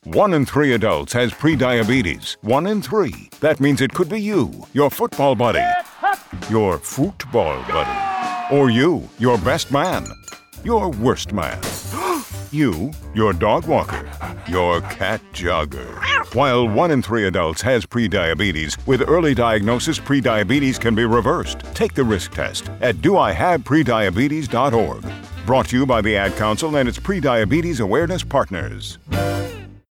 1 in 3 adults has prediabetes. 1 in 3. That means it could be you, your football buddy, your football buddy, or you, your best man, your worst man, you, your dog walker, your cat jogger. While 1 in 3 adults has prediabetes, with early diagnosis, prediabetes can be reversed. Take the risk test at doihaveprediabetes.org. Brought to you by the Ad Council and its Prediabetes Awareness Partners.